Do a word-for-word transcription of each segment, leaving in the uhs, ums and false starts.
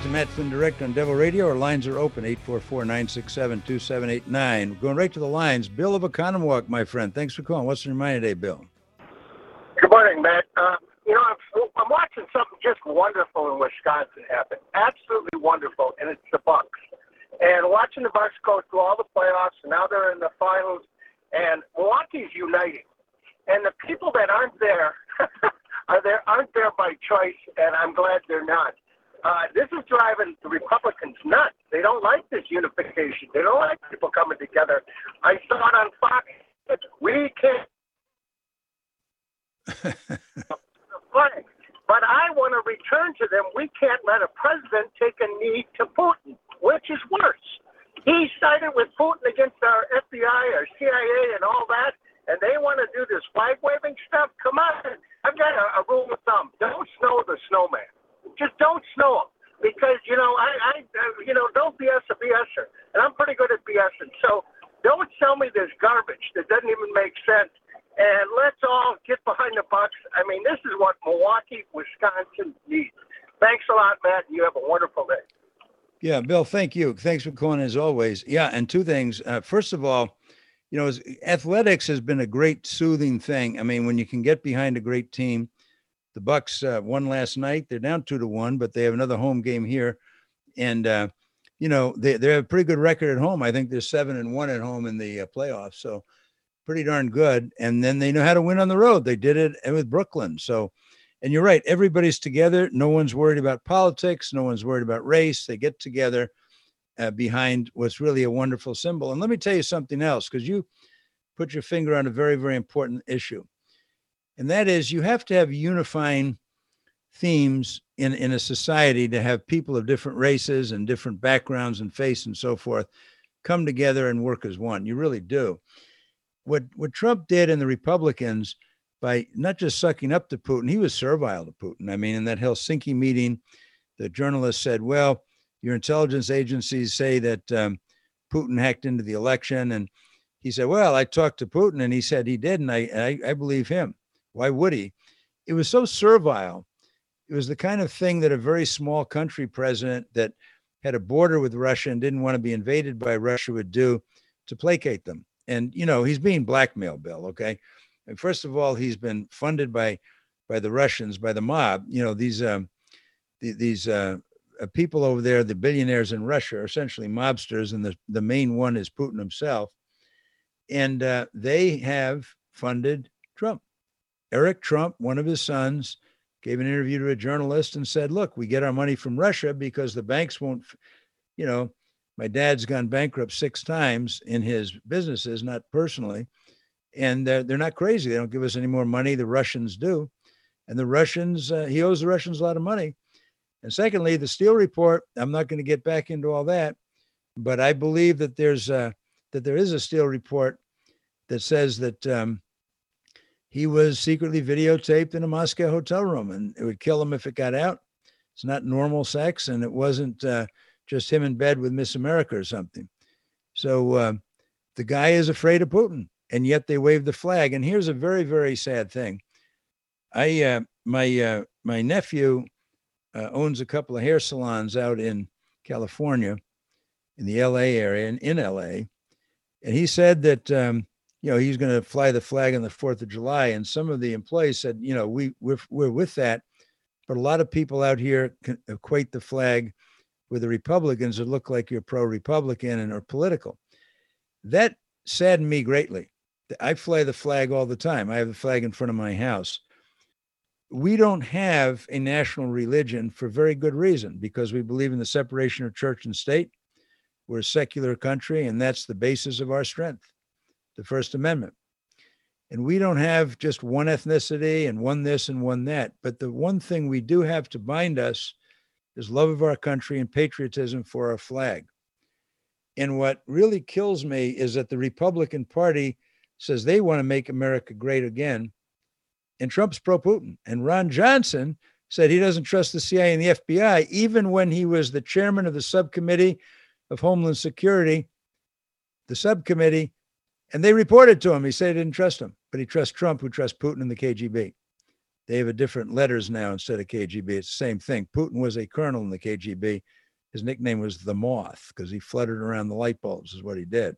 to Matt Flynn Direct on Devil Radio. Our lines are open, eight four four, nine six seven, two seven eight nine. We're going right to the lines. Bill of Oconomowoc, my friend. Thanks for calling. What's on your mind today, Bill? Good morning, Matt. Uh, you know, I'm, I'm watching something just wonderful in Wisconsin happen. Absolutely wonderful, and it's the Bucks. And watching the Bucks go through all the playoffs, and now they're in the finals, and Milwaukee's uniting. And the people that aren't there are there aren't there by choice, and I'm glad they're not. Uh, this is driving the Republicans nuts. They don't like this unification. They don't like people coming together. I saw it on Fox. We can't. But, but I want to return to them. We can't let a president take a knee to Putin, which is worse. He sided with Putin against our F B I, our C I A, and all that, and they want to do this flag-waving stuff. Come on. I've got a, a rule of thumb. Don't snow the snowman. Just don't snow them. Because, you know, I, I you know, don't B S a BSer. And I'm pretty good at BSing. So don't sell me this garbage that doesn't even make sense. And let's all get behind the Bucks. I mean, this is what Milwaukee, Wisconsin needs. Thanks a lot, Matt, and you have a wonderful day. Yeah, Bill, thank you. Thanks for calling as always. Yeah, and two things. Uh, first of all, you know, athletics has been a great soothing thing. I mean, when you can get behind a great team, the Bucks uh, won last night. They're down two to one, but they have another home game here. And, uh, you know, they, they have a pretty good record at home. I think they're seven and one at home in the uh, playoffs. So pretty darn good. And then they know how to win on the road. They did it with Brooklyn. So, and you're right. Everybody's together. No one's worried about politics. No one's worried about race. They get together uh, behind what's really a wonderful symbol. And let me tell you something else, because you put your finger on a very, very important issue. And that is, you have to have unifying themes in, in a society to have people of different races and different backgrounds and faiths and so forth come together and work as one. You really do. What what Trump did and the Republicans, by not just sucking up to Putin, he was servile to Putin. I mean, in that Helsinki meeting, the journalist said, well, your intelligence agencies say that um, Putin hacked into the election. And he said, well, I talked to Putin and he said he did. And I, I, I believe him. Why would he? It was so servile. It was the kind of thing that a very small country president that had a border with Russia and didn't want to be invaded by Russia would do to placate them. And, you know, he's being blackmailed, Bill, okay? And first of all, he's been funded by by the Russians, by the mob. You know, these um, the, these uh, uh, people over there, the billionaires in Russia, are essentially mobsters, and the, the main one is Putin himself. And uh, they have funded Trump. Eric Trump, one of his sons, gave an interview to a journalist and said, look, we get our money from Russia because the banks won't, you know, my dad's gone bankrupt six times in his businesses, not personally. And they're, they're not crazy. They don't give us any more money. The Russians do. And the Russians, uh, he owes the Russians a lot of money. And secondly, the Steele report, I'm not going to get back into all that, but I believe that there's a, that there is a Steele report that says that um, he was secretly videotaped in a Moscow hotel room, and it would kill him if it got out. It's not normal sex, and it wasn't uh, just him in bed with Miss America or something. So uh, the guy is afraid of Putin, and yet they wave the flag. And here's a very, very sad thing. I uh, my uh, my nephew uh, owns a couple of hair salons out in California, in the L A area, and in L A. And he said that um, you know he's going to fly the flag on the fourth of July. And some of the employees said, you know, we we're, we're with that, but a lot of people out here can equate the flag with the Republicans that look like you're pro-Republican and are political. That saddened me greatly. I fly the flag all the time. I have the flag in front of my house. We don't have a national religion for very good reason, because we believe in the separation of church and state. We're a secular country, and that's the basis of our strength, the First Amendment. And we don't have just one ethnicity and one this and one that. But the one thing we do have to bind us is love of our country and patriotism for our flag. And what really kills me is that the Republican Party says they want to make America great again, and Trump's pro-Putin. And Ron Johnson said he doesn't trust the C I A and the F B I, even when he was the chairman of the subcommittee of Homeland Security, the subcommittee, and they reported to him. He said he didn't trust him, but he trusts Trump, who trusts Putin and the K G B. They have a different letters now instead of K G B. It's the same thing. Putin was a colonel in the K G B. His nickname was the Moth because he fluttered around the light bulbs is what he did.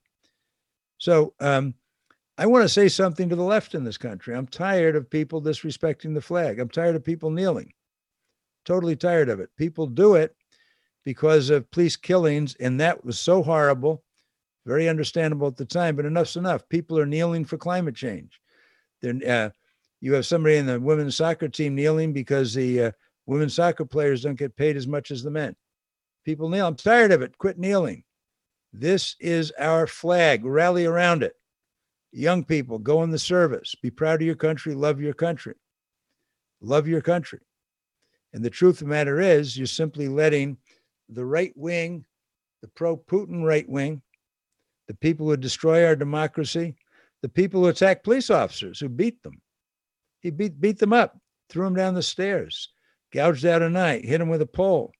So um, I want to say something to the left in this country. I'm tired of people disrespecting the flag. I'm tired of people kneeling. Totally tired of it. People do it because of police killings, and that was so horrible, very understandable at the time, but enough's enough. People are kneeling for climate change. They're, uh, you have somebody in the women's soccer team kneeling because the uh, women's soccer players don't get paid as much as the men. People kneel. I'm tired of it. Quit kneeling. This is our flag. Rally around it. Young people, go in the service. Be proud of your country. Love your country. Love your country. And the truth of the matter is, you're simply letting the right wing, the pro-Putin right wing, the people who destroy our democracy, the people who attack police officers, who beat them. He beat, beat them up, threw them down the stairs, gouged out an eye, hit them with a pole.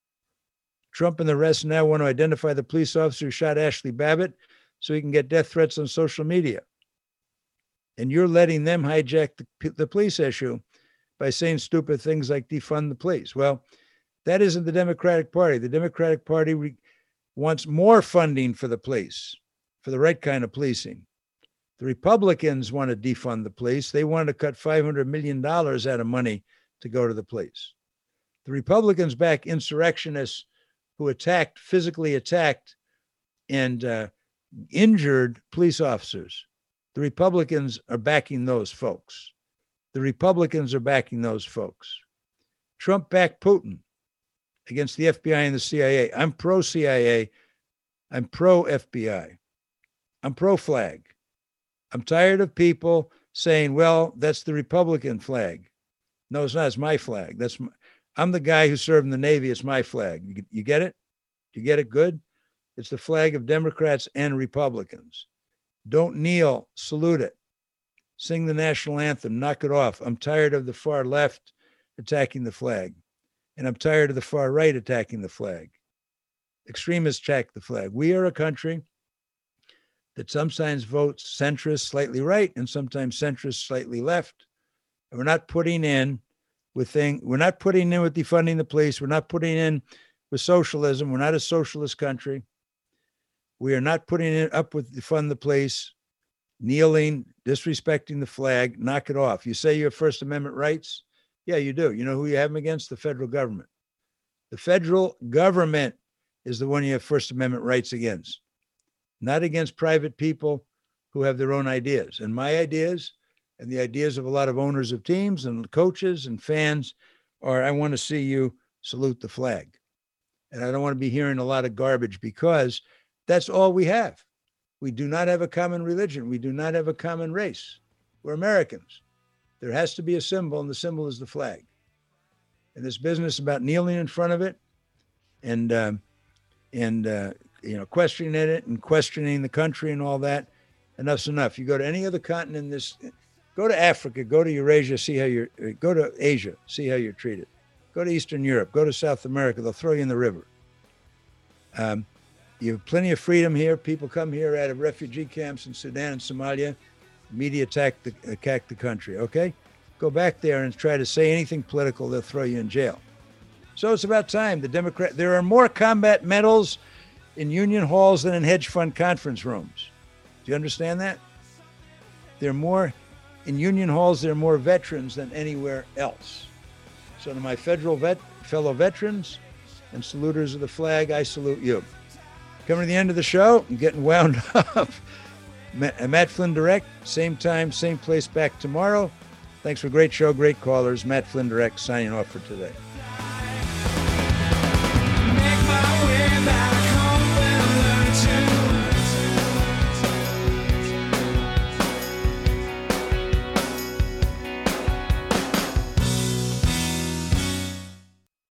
Trump and the rest now want to identify the police officer who shot Ashley Babbitt so he can get death threats on social media. And you're letting them hijack the, the police issue by saying stupid things like defund the police. Well, that isn't the Democratic Party. The Democratic Party re- wants more funding for the police, for the right kind of policing. The Republicans want to defund the police. They want to cut five hundred million dollars out of money to go to the police. The Republicans back insurrectionists who attacked, physically attacked and uh, injured police officers. The Republicans are backing those folks. The Republicans are backing those folks. Trump backed Putin against the F B I and the C I A. I'm pro-C I A. I'm pro-F B I. I'm pro-flag. I'm tired of people saying, well, that's the Republican flag. No, it's not. It's my flag. That's my, I'm the guy who served in the Navy. It's my flag. You, you get it? You get it good? It's the flag of Democrats and Republicans. Don't kneel. Salute it. Sing the national anthem. Knock it off. I'm tired of the far left attacking the flag. And I'm tired of the far right attacking the flag. Extremists attack the flag. We are a country that sometimes votes centrist, slightly right, and sometimes centrist, slightly left. And we're not putting in with thing. We're not putting in with defunding the police. We're not putting in with socialism. We're not a socialist country. We are not putting it up with defund the police, kneeling, disrespecting the flag. Knock it off. You say you have First Amendment rights? Yeah, you do. You know who you have them against? The federal government. The federal government is the one you have First Amendment rights against, not against private people who have their own ideas. And my ideas and the ideas of a lot of owners of teams and coaches and fans are, I want to see you salute the flag. And I don't want to be hearing a lot of garbage because that's all we have. We do not have a common religion. We do not have a common race. We're Americans. There has to be a symbol, and the symbol is the flag. And this business about kneeling in front of it and, um, and uh, you know, questioning it and questioning the country and all that, enough's enough. You go to any other continent in this, go to Africa, go to Eurasia, see how you're, go to Asia, see how you're treated. Go to Eastern Europe, go to South America, they'll throw you in the river. Um, you have plenty of freedom here. People come here out of refugee camps in Sudan and Somalia. Media attack the, attack the country, okay? Go back there and try to say anything political, they'll throw you in jail. So it's about time. The Democrat, there are more combat medals in union halls than in hedge fund conference rooms. Do you understand that? There are more, in union halls, there are more veterans than anywhere else. So to my federal vet, fellow veterans and saluters of the flag, I salute you. Coming to the end of the show, I'm getting wound up. Matt Flynn Direct, same time, same place, back tomorrow. Thanks for a great show, great callers. Matt Flynn Direct signing off for today. Make my way back.